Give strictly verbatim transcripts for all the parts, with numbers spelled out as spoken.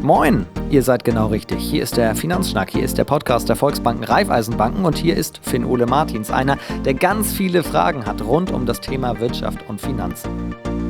Moin, ihr seid genau richtig. Hier ist der Finanzschnack, hier ist der Podcast der Volksbanken Raiffeisenbanken und hier ist Finn-Ole Martins, einer, der ganz viele Fragen hat rund um das Thema Wirtschaft und Finanzen.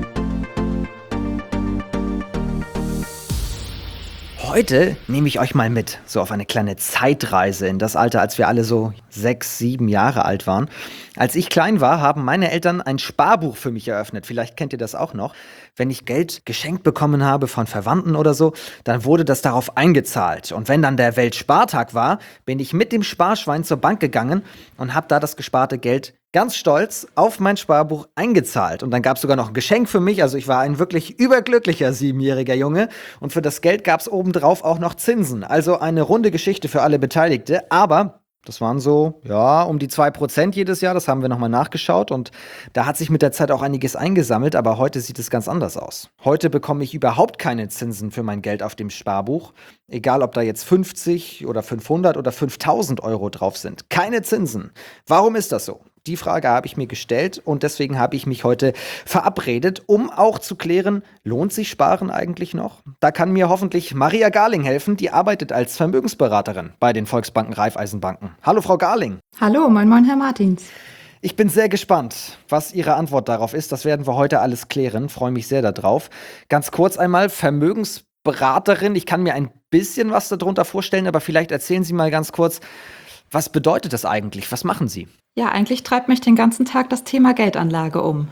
Heute nehme ich euch mal mit, so auf eine kleine Zeitreise in das Alter, als wir alle so sechs, sieben Jahre alt waren. Als ich klein war, haben meine Eltern ein Sparbuch für mich eröffnet. Vielleicht kennt ihr das auch noch. Wenn ich Geld geschenkt bekommen habe von Verwandten oder so, dann wurde das darauf eingezahlt. Und wenn dann der Weltspartag war, bin ich mit dem Sparschwein zur Bank gegangen und habe da das gesparte Geld ganz stolz auf mein Sparbuch eingezahlt. Und dann gab es sogar noch ein Geschenk für mich. Also ich war ein wirklich überglücklicher siebenjähriger Junge. Und für das Geld gab es obendrauf auch noch Zinsen. Also eine runde Geschichte für alle Beteiligte. Aber das waren so, ja, um die zwei Prozent jedes Jahr. Das haben wir nochmal nachgeschaut. Und da hat sich mit der Zeit auch einiges eingesammelt. Aber heute sieht es ganz anders aus. Heute bekomme ich überhaupt keine Zinsen für mein Geld auf dem Sparbuch. Egal, ob da jetzt fünfzig oder fünfhundert oder fünftausend Euro drauf sind. Keine Zinsen. Warum ist das so? Die Frage habe ich mir gestellt und deswegen habe ich mich heute verabredet, um auch zu klären, lohnt sich Sparen eigentlich noch? Da kann mir hoffentlich Maria Garling helfen, die arbeitet als Vermögensberaterin bei den Volksbanken Raiffeisenbanken. Hallo Frau Garling. Hallo, moin moin Herr Martins. Ich bin sehr gespannt, was Ihre Antwort darauf ist. Das werden wir heute alles klären, freue mich sehr darauf. Ganz kurz einmal, Vermögensberaterin, ich kann mir ein bisschen was darunter vorstellen, aber vielleicht erzählen Sie mal ganz kurz, was bedeutet das eigentlich? Was machen Sie? Ja, eigentlich treibt mich den ganzen Tag das Thema Geldanlage um.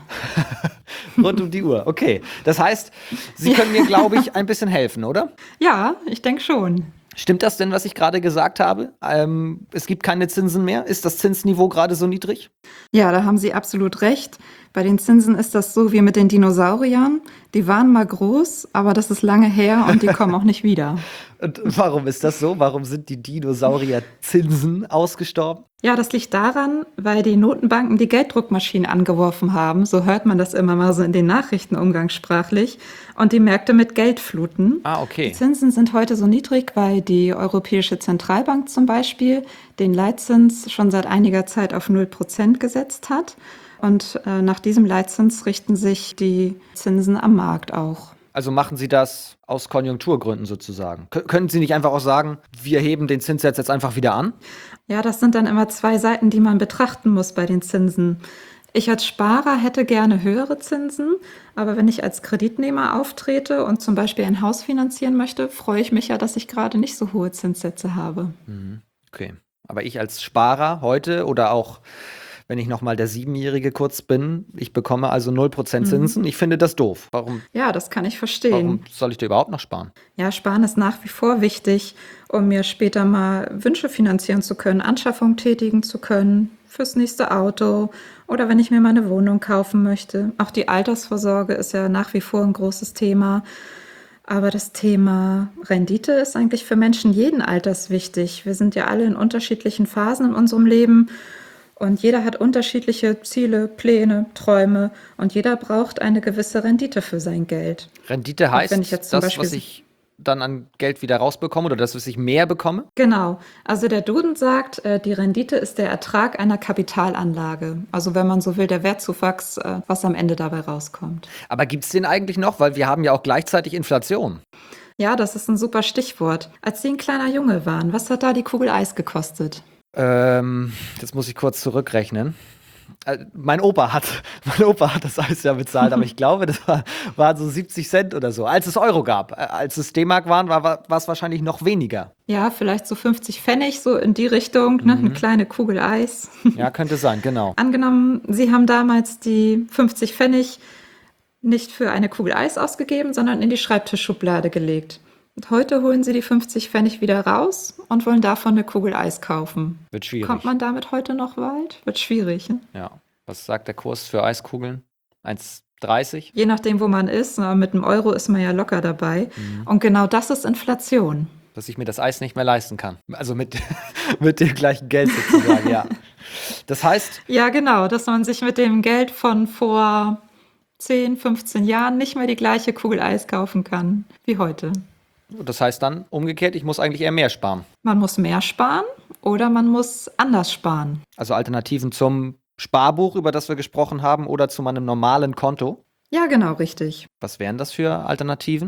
Rund um die Uhr, okay. Das heißt, Sie können mir, glaube ich, ein bisschen helfen, oder? Ja, ich denke schon. Stimmt das denn, was ich gerade gesagt habe? Ähm, es gibt keine Zinsen mehr? Ist das Zinsniveau gerade so niedrig? Ja, da haben Sie absolut recht. Bei den Zinsen ist das so wie mit den Dinosauriern. Die waren mal groß, aber das ist lange her und die kommen auch nicht wieder. Und warum ist das so? Warum sind die Dinosaurier-Zinsen ausgestorben? Ja, das liegt daran, weil die Notenbanken die Gelddruckmaschinen angeworfen haben. So hört man das immer mal so in den Nachrichten umgangssprachlich. Und die Märkte mit Geld fluten. Ah, okay. Die Zinsen sind heute so niedrig, weil die Europäische Zentralbank zum Beispiel den Leitzins schon seit einiger Zeit auf null Prozent gesetzt hat. Und äh, nach diesem Leitzins richten sich die Zinsen am Markt auch. Also machen Sie das aus Konjunkturgründen sozusagen? K- können Sie nicht einfach auch sagen, wir heben den Zinssatz jetzt einfach wieder an? Ja, das sind dann immer zwei Seiten, die man betrachten muss bei den Zinsen. Ich als Sparer hätte gerne höhere Zinsen, aber wenn ich als Kreditnehmer auftrete und zum Beispiel ein Haus finanzieren möchte, freue ich mich ja, dass ich gerade nicht so hohe Zinssätze habe. Mhm. Okay, aber ich als Sparer heute oder auch wenn ich nochmal der Siebenjährige kurz bin, ich bekomme also null Prozent Zinsen. Mhm. Ich finde das doof. Warum, Ja, das kann ich verstehen. warum soll ich da überhaupt noch sparen? Ja, Sparen ist nach wie vor wichtig, um mir später mal Wünsche finanzieren zu können, Anschaffungen tätigen zu können, fürs nächste Auto oder wenn ich mir mal eine Wohnung kaufen möchte. Auch die Altersvorsorge ist ja nach wie vor ein großes Thema. Aber das Thema Rendite ist eigentlich für Menschen jeden Alters wichtig. Wir sind ja alle in unterschiedlichen Phasen in unserem Leben. Und jeder hat unterschiedliche Ziele, Pläne, Träume und jeder braucht eine gewisse Rendite für sein Geld. Rendite heißt wenn ich jetzt zum das, Beispiel- was ich dann an Geld wieder rausbekomme oder das, was ich mehr bekomme? Genau, also der Duden sagt, äh, die Rendite ist der Ertrag einer Kapitalanlage. Also wenn man so will, der Wertzuwachs, äh, was am Ende dabei rauskommt. Aber gibt es den eigentlich noch? Weil wir haben ja auch gleichzeitig Inflation. Ja, das ist ein super Stichwort. Als Sie ein kleiner Junge waren, was hat da die Kugel Eis gekostet? Ähm, das muss ich kurz zurückrechnen. Äh, mein Opa hat, mein Opa hat das Eis ja bezahlt, aber ich glaube, das war, war so siebzig Cent oder so. Als es Euro gab, äh, als es D-Mark waren, war, war es wahrscheinlich noch weniger. Ja, vielleicht so fünfzig Pfennig, so in die Richtung, ne? Eine kleine Kugel Eis. Ja, könnte sein, genau. Angenommen, Sie haben damals die fünfzig Pfennig nicht für eine Kugel Eis ausgegeben, sondern in die Schreibtischschublade gelegt. Und heute holen Sie die fünfzig Pfennig wieder raus und wollen davon eine Kugel Eis kaufen. Wird schwierig. Kommt man damit heute noch weit? Wird schwierig. Ne? Ja. Was sagt der Kurs für Eiskugeln? eins dreißig? Je nachdem, wo man ist. Aber mit einem Euro ist man ja locker dabei. Und genau das ist Inflation. Dass ich mir das Eis nicht mehr leisten kann. Also mit, mit dem gleichen Geld sozusagen, ja. Das heißt, Ja, genau, dass man sich mit dem Geld von vor zehn, fünfzehn Jahren nicht mehr die gleiche Kugel Eis kaufen kann wie heute. das heißt dann umgekehrt, ich muss eigentlich eher mehr sparen. Man muss mehr sparen oder man muss anders sparen. Also Alternativen zum Sparbuch, über das wir gesprochen haben, oder zu meinem normalen Konto. Ja, genau, richtig. Was wären das für Alternativen?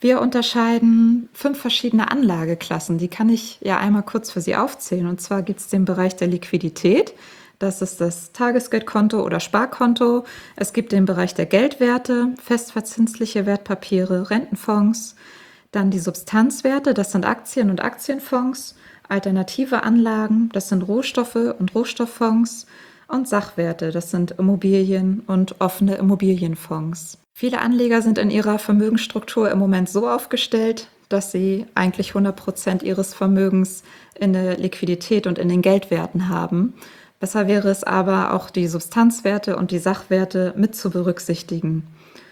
Wir unterscheiden fünf verschiedene Anlageklassen. Die kann ich ja einmal kurz für Sie aufzählen. Und zwar gibt es den Bereich der Liquidität. Das ist das Tagesgeldkonto oder Sparkonto. Es gibt den Bereich der Geldwerte, festverzinsliche Wertpapiere, Rentenfonds. Dann die Substanzwerte, das sind Aktien und Aktienfonds. Alternative Anlagen, das sind Rohstoffe und Rohstofffonds. Und Sachwerte, das sind Immobilien und offene Immobilienfonds. Viele Anleger sind in ihrer Vermögensstruktur im Moment so aufgestellt, dass sie eigentlich hundert Prozent ihres Vermögens in der Liquidität und in den Geldwerten haben. Besser wäre es aber, auch die Substanzwerte und die Sachwerte mit zu berücksichtigen.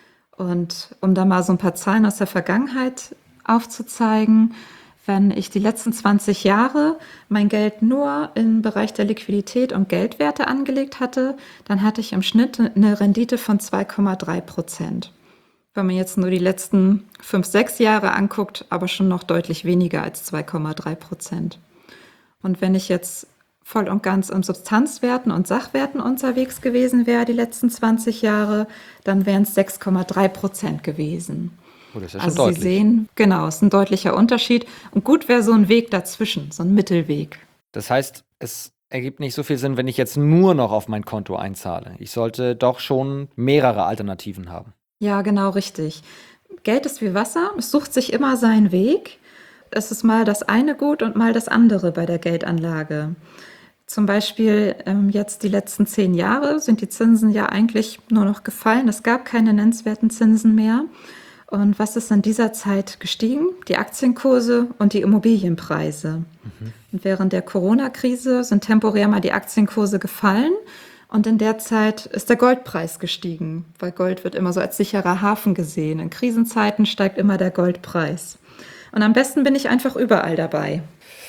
Und um da mal so ein paar Zahlen aus der Vergangenheit aufzuzeigen, wenn ich die letzten zwanzig Jahre mein Geld nur im Bereich der Liquidität und Geldwerte angelegt hatte, dann hatte ich im Schnitt eine Rendite von zwei Komma drei Prozent. Wenn man jetzt nur die letzten fünf, sechs Jahre anguckt, aber schon noch deutlich weniger als zwei Komma drei Prozent. Und wenn ich jetzt voll und ganz in Substanzwerten und Sachwerten unterwegs gewesen wäre die letzten zwanzig Jahre, dann wären es sechs Komma drei Prozent gewesen. Oh, das ist ja schon Also Sie deutlich. sehen, genau, es ist ein deutlicher Unterschied. Und gut wäre so ein Weg dazwischen, so ein Mittelweg. Das heißt, es ergibt nicht so viel Sinn, wenn ich jetzt nur noch auf mein Konto einzahle. Ich sollte doch schon mehrere Alternativen haben. Ja, genau richtig. Geld ist wie Wasser, es sucht sich immer seinen Weg. Es ist mal das eine gut und mal das andere bei der Geldanlage. Zum Beispiel ähm, jetzt die letzten zehn Jahre sind die Zinsen ja eigentlich nur noch gefallen. Es gab keine nennenswerten Zinsen mehr. Und was ist in dieser Zeit gestiegen? Die Aktienkurse und die Immobilienpreise. Mhm. Und während der Corona-Krise sind temporär mal die Aktienkurse gefallen. Und in der Zeit ist der Goldpreis gestiegen, weil Gold wird immer so als sicherer Hafen gesehen. In Krisenzeiten steigt immer der Goldpreis. Und am besten bin ich einfach überall dabei.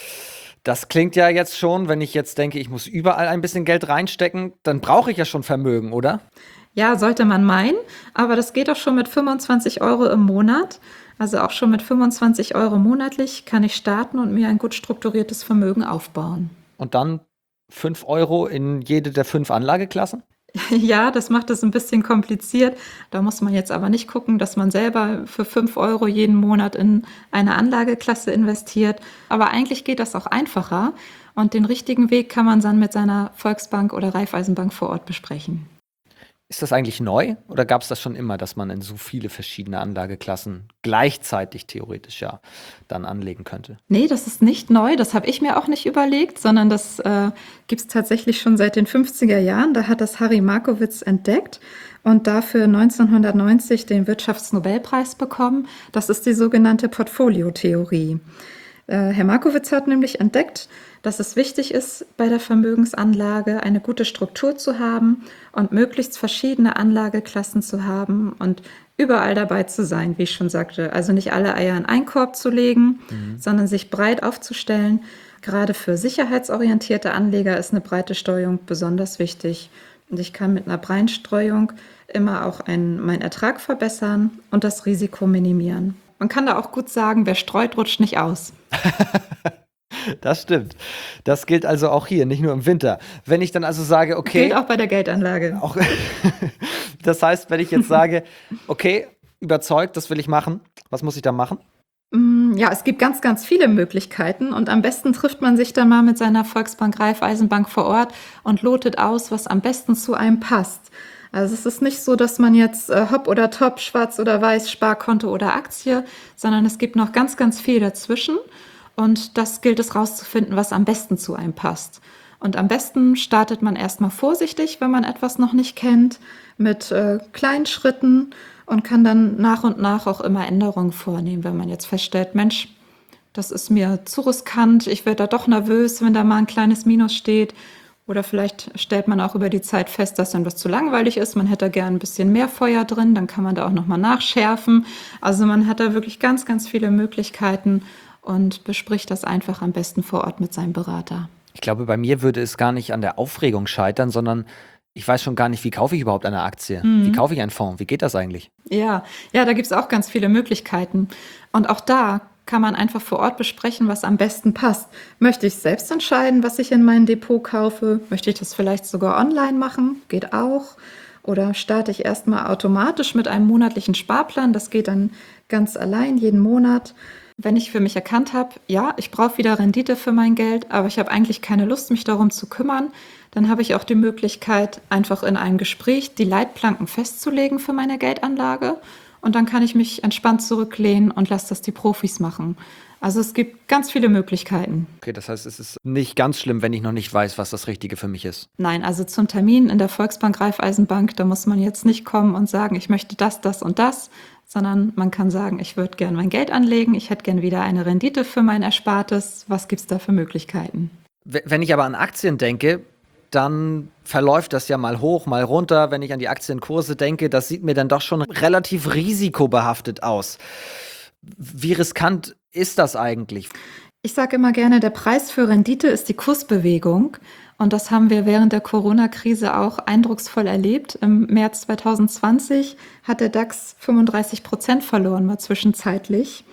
Das klingt ja jetzt schon, wenn ich jetzt denke, ich muss überall ein bisschen Geld reinstecken, dann brauche ich ja schon Vermögen, oder? Ja, sollte man meinen, aber das geht auch schon mit fünfundzwanzig Euro im Monat. Also auch schon mit fünfundzwanzig Euro monatlich kann ich starten und mir ein gut strukturiertes Vermögen aufbauen. Und dann fünf Euro in jede der fünf Anlageklassen? Ja, das macht es ein bisschen kompliziert. Da muss man jetzt aber nicht gucken, dass man selber für fünf Euro jeden Monat in eine Anlageklasse investiert. Aber eigentlich geht das auch einfacher. Und den richtigen Weg kann man dann mit seiner Volksbank oder Raiffeisenbank vor Ort besprechen. Ist das eigentlich neu oder gab es das schon immer, dass man in so viele verschiedene Anlageklassen gleichzeitig theoretisch ja dann anlegen könnte? Nee, das ist nicht neu. Das habe ich mir auch nicht überlegt, sondern das äh, gibt es tatsächlich schon seit den fünfziger Jahren. Da hat das Harry Markowitz entdeckt und dafür neunzehnhundertneunzig den Wirtschaftsnobelpreis bekommen. Das ist die sogenannte Portfoliotheorie. Äh, Herr Markowitz hat nämlich entdeckt, dass es wichtig ist, bei der Vermögensanlage eine gute Struktur zu haben und möglichst verschiedene Anlageklassen zu haben und überall dabei zu sein, wie ich schon sagte. Also nicht alle Eier in einen Korb zu legen, mhm. sondern sich breit aufzustellen. Gerade für sicherheitsorientierte Anleger ist eine breite Streuung besonders wichtig. Und ich kann mit einer breiten Streuung immer auch einen, meinen Ertrag verbessern und das Risiko minimieren. Man kann da auch gut sagen, wer streut, rutscht nicht aus. Das stimmt. Das gilt also auch hier, nicht nur im Winter. Wenn ich dann also sage, okay. Gilt auch bei der Geldanlage. Auch, das heißt, wenn ich jetzt sage, okay, überzeugt, das will ich machen, was muss ich da machen? Ja, es gibt ganz, ganz viele Möglichkeiten und am besten trifft man sich dann mal mit seiner Volksbank, Raiffeisenbank vor Ort und lotet aus, was am besten zu einem passt. Also es ist nicht so, dass man jetzt äh, hopp oder top, schwarz oder weiß, Sparkonto oder Aktie, sondern es gibt noch ganz, ganz viel dazwischen. Und das gilt es rauszufinden, was am besten zu einem passt. Und am besten startet man erstmal vorsichtig, wenn man etwas noch nicht kennt, mit äh, kleinen Schritten und kann dann nach und nach auch immer Änderungen vornehmen, wenn man jetzt feststellt, Mensch, das ist mir zu riskant, ich werde da doch nervös, wenn da mal ein kleines Minus steht. Oder vielleicht stellt man auch über die Zeit fest, dass dann was zu langweilig ist, man hätte da gern ein bisschen mehr Feuer drin, dann kann man da auch nochmal nachschärfen. Also man hat da wirklich ganz, ganz viele Möglichkeiten und bespricht das einfach am besten vor Ort mit seinem Berater. Ich glaube, bei mir würde es gar nicht an der Aufregung scheitern, sondern ich weiß schon gar nicht, wie kaufe ich überhaupt eine Aktie? Mhm. Wie kaufe ich einen Fonds? Wie geht das eigentlich? Ja, ja, da gibt es auch ganz viele Möglichkeiten. Und auch da kann man einfach vor Ort besprechen, was am besten passt. Möchte ich selbst entscheiden, was ich in mein Depot kaufe? Möchte ich das vielleicht sogar online machen? Geht auch. Oder starte ich erstmal automatisch mit einem monatlichen Sparplan? Das geht dann ganz allein jeden Monat. Wenn ich für mich erkannt habe, ja, ich brauche wieder Rendite für mein Geld, aber ich habe eigentlich keine Lust, mich darum zu kümmern, dann habe ich auch die Möglichkeit, einfach in einem Gespräch die Leitplanken festzulegen für meine Geldanlage. Und dann kann ich mich entspannt zurücklehnen und lasse das die Profis machen. Also es gibt ganz viele Möglichkeiten. Okay, das heißt, es ist nicht ganz schlimm, wenn ich noch nicht weiß, was das Richtige für mich ist. Nein, also zum Termin in der Volksbank Raiffeisenbank, da muss man jetzt nicht kommen und sagen, ich möchte das, das und das, sondern man kann sagen, ich würde gerne mein Geld anlegen, ich hätte gerne wieder eine Rendite für mein Erspartes. Was gibt es da für Möglichkeiten? Wenn ich aber an Aktien denke, dann verläuft das ja mal hoch, mal runter. Wenn ich an die Aktienkurse denke, das sieht mir dann doch schon relativ risikobehaftet aus. Wie riskant ist das eigentlich? Ich sage immer gerne, der Preis für Rendite ist die Kursbewegung. Und das haben wir während der Corona-Krise auch eindrucksvoll erlebt. Im März zwanzig zwanzig hat der DAX fünfunddreißig Prozent verloren, mal zwischenzeitlich.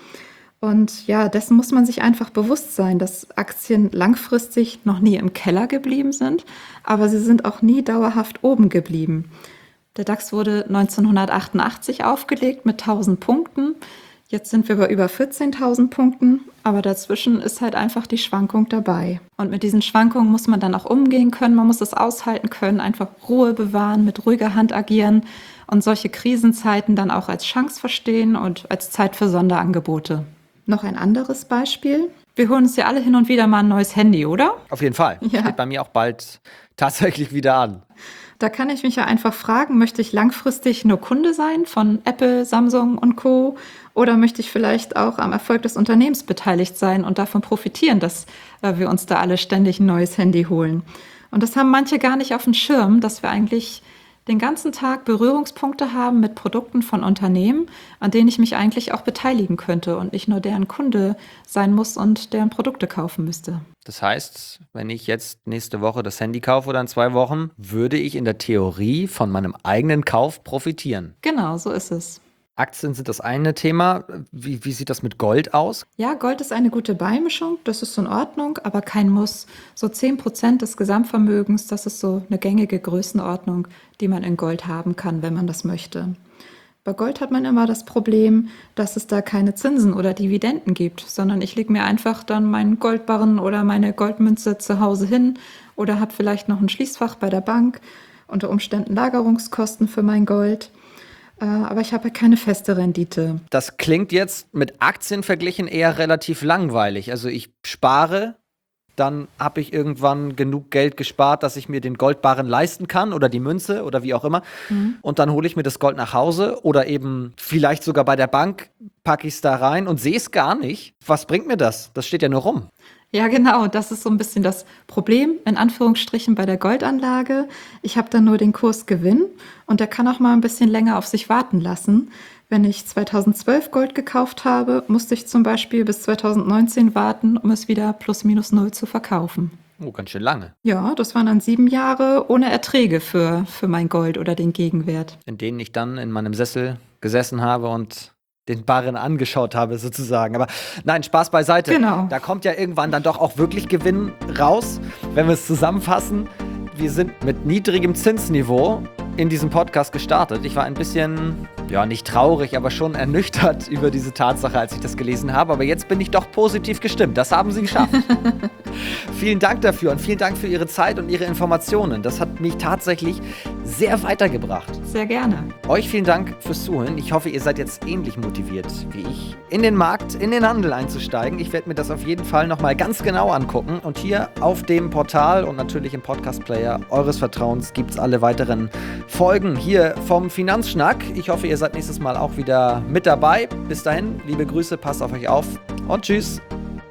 Und ja, dessen muss man sich einfach bewusst sein, dass Aktien langfristig noch nie im Keller geblieben sind, aber sie sind auch nie dauerhaft oben geblieben. Der DAX wurde neunzehnhundertachtundachtzig aufgelegt mit tausend Punkten. Jetzt sind wir bei über vierzehntausend Punkten, aber dazwischen ist halt einfach die Schwankung dabei. Und mit diesen Schwankungen muss man dann auch umgehen können, man muss es aushalten können, einfach Ruhe bewahren, mit ruhiger Hand agieren und solche Krisenzeiten dann auch als Chance verstehen und als Zeit für Sonderangebote. Noch ein anderes Beispiel. Wir holen uns ja alle hin und wieder mal ein neues Handy, oder? Auf jeden Fall. Ja. Steht bei mir auch bald tatsächlich wieder an. Da kann ich mich ja einfach fragen, möchte ich langfristig nur Kunde sein von Apple, Samsung und Co. Oder möchte ich vielleicht auch am Erfolg des Unternehmens beteiligt sein und davon profitieren, dass äh, wir uns da alle ständig ein neues Handy holen? Und das haben manche gar nicht auf dem Schirm, dass wir eigentlich den ganzen Tag Berührungspunkte haben mit Produkten von Unternehmen, an denen ich mich eigentlich auch beteiligen könnte und nicht nur deren Kunde sein muss und deren Produkte kaufen müsste. Das heißt, wenn ich jetzt nächste Woche das Handy kaufe oder in zwei Wochen, würde ich in der Theorie von meinem eigenen Kauf profitieren. Genau, so ist es. Aktien sind das eine Thema. Wie, wie sieht das mit Gold aus? Ja, Gold ist eine gute Beimischung, das ist in Ordnung, aber kein Muss. So zehn Prozent des Gesamtvermögens, das ist so eine gängige Größenordnung, die man in Gold haben kann, wenn man das möchte. Bei Gold hat man immer das Problem, dass es da keine Zinsen oder Dividenden gibt, sondern ich lege mir einfach dann meinen Goldbarren oder meine Goldmünze zu Hause hin oder habe vielleicht noch ein Schließfach bei der Bank, unter Umständen Lagerungskosten für mein Gold. Aber ich habe keine feste Rendite. Das klingt jetzt mit Aktien verglichen eher relativ langweilig. Also ich spare, dann habe ich irgendwann genug Geld gespart, dass ich mir den Goldbarren leisten kann oder die Münze oder wie auch immer. Mhm. Und dann hole ich mir das Gold nach Hause oder eben vielleicht sogar bei der Bank, packe ich es da rein und sehe es gar nicht. Was bringt mir das? Das steht ja nur rum. Ja, genau. Das ist so ein bisschen das Problem, in Anführungsstrichen, bei der Goldanlage. Ich habe dann nur den Kursgewinn und der kann auch mal ein bisschen länger auf sich warten lassen. Wenn ich zweitausendzwölf Gold gekauft habe, musste ich zum Beispiel bis zweitausendneunzehn warten, um es wieder plus minus null zu verkaufen. Oh, ganz schön lange. Ja, das waren dann sieben Jahre ohne Erträge für, für mein Gold oder den Gegenwert. In denen ich dann in meinem Sessel gesessen habe und den Barren angeschaut habe sozusagen. Aber nein, Spaß beiseite. Genau. Da kommt ja irgendwann dann doch auch wirklich Gewinn raus. Wenn wir es zusammenfassen, wir sind mit niedrigem Zinsniveau in diesem Podcast gestartet. Ich war ein bisschen, ja, nicht traurig, aber schon ernüchtert über diese Tatsache, als ich das gelesen habe. Aber jetzt bin ich doch positiv gestimmt. Das haben Sie geschafft. Vielen Dank dafür und vielen Dank für Ihre Zeit und Ihre Informationen. Das hat mich tatsächlich sehr weitergebracht. Sehr gerne. Euch vielen Dank fürs Zuhören. Ich hoffe, ihr seid jetzt ähnlich motiviert wie ich, in den Markt, in den Handel einzusteigen. Ich werde mir das auf jeden Fall nochmal ganz genau angucken. Und hier auf dem Portal und natürlich im Podcast-Player eures Vertrauens gibt es alle weiteren Folgen hier vom Finanzschnack. Ich hoffe, ihr seid nächstes Mal auch wieder mit dabei. Bis dahin, liebe Grüße, passt auf euch auf und tschüss.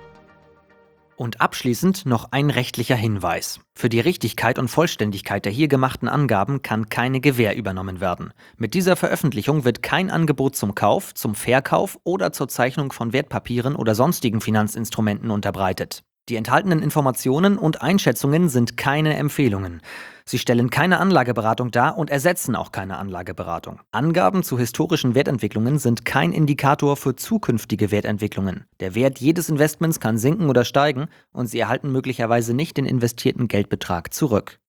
Und abschließend noch ein rechtlicher Hinweis. Für die Richtigkeit und Vollständigkeit der hier gemachten Angaben kann keine Gewähr übernommen werden. Mit dieser Veröffentlichung wird kein Angebot zum Kauf, zum Verkauf oder zur Zeichnung von Wertpapieren oder sonstigen Finanzinstrumenten unterbreitet. Die enthaltenen Informationen und Einschätzungen sind keine Empfehlungen. Sie stellen keine Anlageberatung dar und ersetzen auch keine Anlageberatung. Angaben zu historischen Wertentwicklungen sind kein Indikator für zukünftige Wertentwicklungen. Der Wert jedes Investments kann sinken oder steigen und Sie erhalten möglicherweise nicht den investierten Geldbetrag zurück.